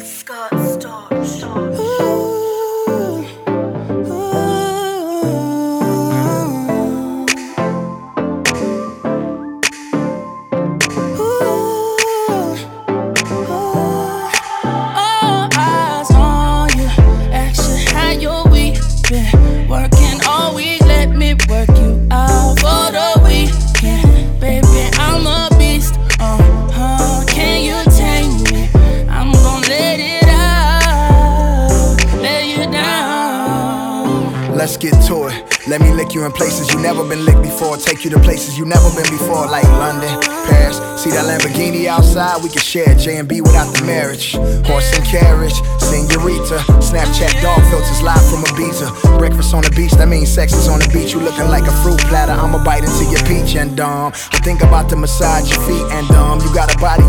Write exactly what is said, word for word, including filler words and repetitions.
Scott Storch. Ooh, ooh, ooh, ooh. All eyes on you. Action, how your week been? Working all week, let me work you out for the weekend. Baby, I'm a beast. Uh-huh, can you tame me? I'm gon' let it out, lay you down. Let's get to it. Let me lick you in places you never been licked before. Take you to places you never been before, like London, Paris. See that Lamborghini outside? We can share J and B without the marriage. Horse and carriage, senorita. Snapchat dog filters live from Ibiza. Breakfast on the beach, that means sex is on the beach. You looking like a fruit platter, I'ma bite into your peach and um I think about to massage your feet and um you got a body